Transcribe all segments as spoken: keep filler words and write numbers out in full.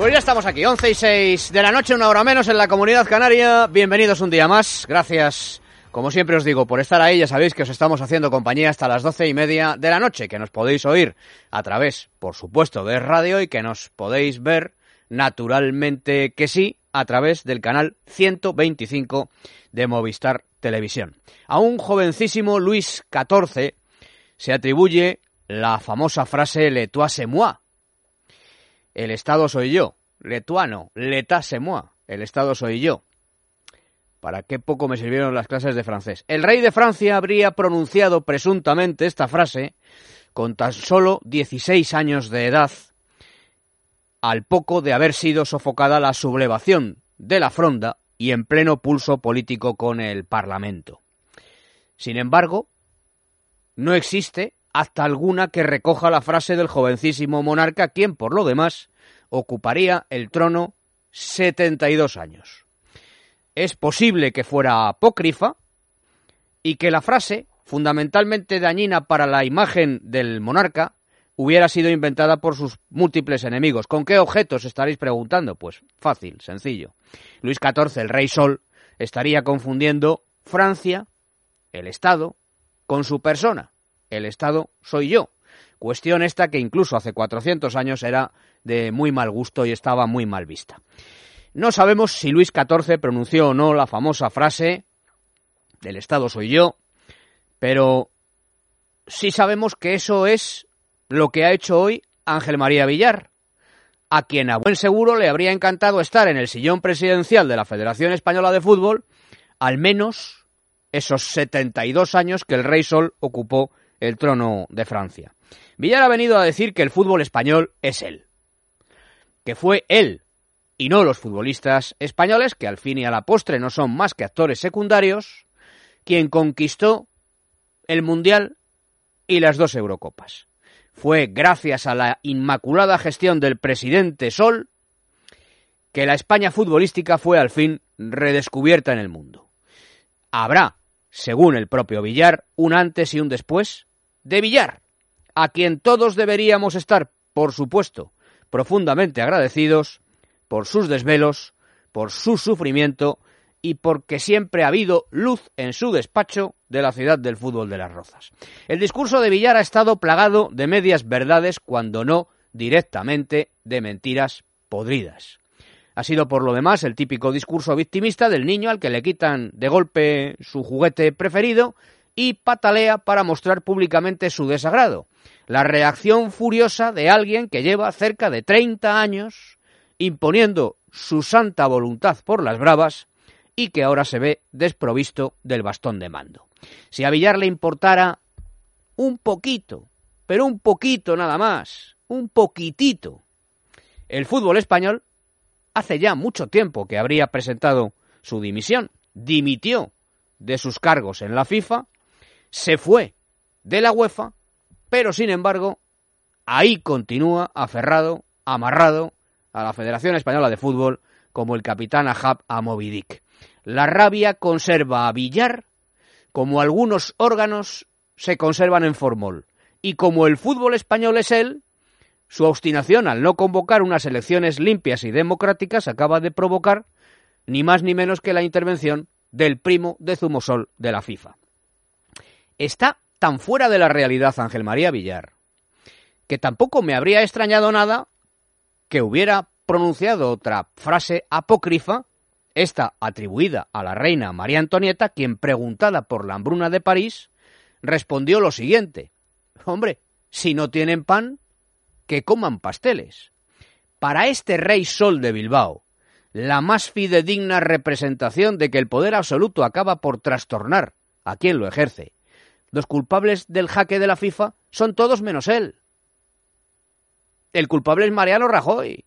Pues ya estamos aquí, once y seis de la noche, una hora menos en la Comunidad Canaria. Bienvenidos un día más. Gracias, como siempre os digo, por estar ahí. Ya sabéis que os estamos haciendo compañía hasta las doce y media de la noche, que nos podéis oír a través, por supuesto, de radio y que nos podéis ver, naturalmente que sí, a través del canal ciento veinticinco de Movistar Televisión. A un jovencísimo Luis catorce se atribuye la famosa frase «L'état c'est moi». El Estado soy yo. Letuano, l'état c'est moi. El Estado soy yo. ¿Para qué poco me sirvieron las clases de francés? El rey de Francia habría pronunciado presuntamente esta frase con tan solo dieciséis años de edad, al poco de haber sido sofocada la sublevación de la Fronda y en pleno pulso político con el Parlamento. Sin embargo, no existe acta alguna que recoja la frase del jovencísimo monarca, quien, por lo demás, ocuparía el trono setenta y dos años. Es posible que fuera apócrifa y que la frase, fundamentalmente dañina para la imagen del monarca, hubiera sido inventada por sus múltiples enemigos. ¿Con qué objetos estaréis preguntando? Pues fácil, sencillo. Luis catorce, el Rey Sol, estaría confundiendo Francia, el Estado, con su persona. El Estado soy yo. Cuestión esta que incluso hace cuatrocientos años era de muy mal gusto y estaba muy mal vista. No sabemos si Luis catorce pronunció o no la famosa frase del Estado soy yo, pero sí sabemos que eso es lo que ha hecho hoy Ángel María Villar, a quien a buen seguro le habría encantado estar en el sillón presidencial de la Federación Española de Fútbol, al menos esos setenta y dos años que el Rey Sol ocupó el trono de Francia. Villar ha venido a decir que el fútbol español es él, que fue él y no los futbolistas españoles, que al fin y a la postre no son más que actores secundarios, quien conquistó el Mundial y las dos Eurocopas. Fue gracias a la inmaculada gestión del presidente Sol que la España futbolística fue al fin redescubierta en el mundo. Habrá, según el propio Villar, un antes y un después de Villar, a quien todos deberíamos estar, por supuesto, profundamente agradecidos por sus desvelos, por su sufrimiento y porque siempre ha habido luz en su despacho de la ciudad del fútbol de Las Rozas. El discurso de Villar ha estado plagado de medias verdades, cuando no directamente de mentiras podridas. Ha sido por lo demás el típico discurso victimista del niño al que le quitan de golpe su juguete preferido y patalea para mostrar públicamente su desagrado. La reacción furiosa de alguien que lleva cerca de treinta años imponiendo su santa voluntad por las bravas y que ahora se ve desprovisto del bastón de mando. Si a Villar le importara un poquito, pero un poquito nada más, un poquitito, el fútbol español, hace ya mucho tiempo que habría presentado su dimisión. Dimitió de sus cargos en la FIFA, se fue de la UEFA, pero sin embargo, ahí continúa aferrado, amarrado a la Federación Española de Fútbol como el capitán Ahab a Moby Dick. La rabia conserva a Villar como algunos órganos se conservan en formol. Y como el fútbol español es él, su obstinación al no convocar unas elecciones limpias y democráticas acaba de provocar ni más ni menos que la intervención del primo de Zumosol de la FIFA. Está tan fuera de la realidad Ángel María Villar que tampoco me habría extrañado nada que hubiera pronunciado otra frase apócrifa, esta atribuida a la reina María Antonieta, quien, preguntada por la hambruna de París, respondió lo siguiente: hombre, si no tienen pan, que coman pasteles. Para este Rey Sol de Bilbao, la más fidedigna representación de que el poder absoluto acaba por trastornar a quien lo ejerce, los culpables del jaque de la FIFA son todos menos él. El culpable es Mariano Rajoy.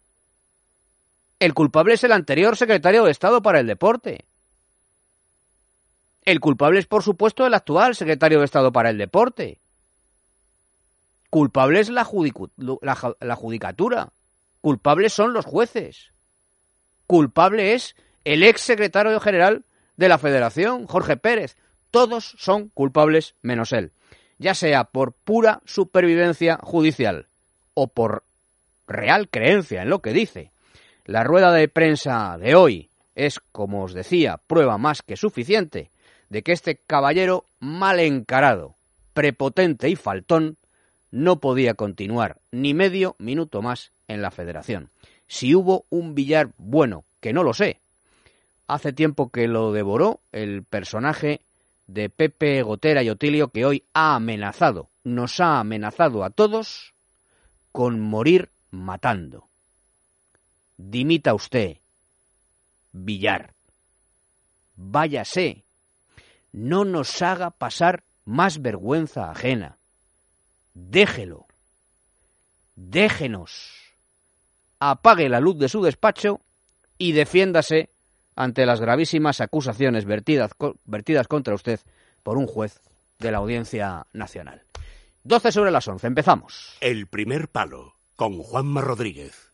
El culpable es el anterior secretario de Estado para el Deporte. El culpable es, por supuesto, el actual secretario de Estado para el Deporte. Culpable es la, judicu- la, la judicatura. Culpables son los jueces. Culpable es el ex secretario general de la Federación, Jorge Pérez. Todos son culpables menos él, ya sea por pura supervivencia judicial o por real creencia en lo que dice. La rueda de prensa de hoy es, como os decía, prueba más que suficiente de que este caballero mal encarado, prepotente y faltón no podía continuar ni medio minuto más en la Federación. Si hubo un Villar bueno, que no lo sé, hace tiempo que lo devoró el personaje de Pepe Gotera y Otilio, que hoy ha amenazado, nos ha amenazado a todos con morir matando. Dimita usted, Villar. Váyase. No nos haga pasar más vergüenza ajena. Déjelo. Déjenos. Apague la luz de su despacho y defiéndase ante las gravísimas acusaciones vertidas, vertidas contra usted por un juez de la Audiencia Nacional. doce sobre las once, empezamos. El primer palo, con Juanma Rodríguez.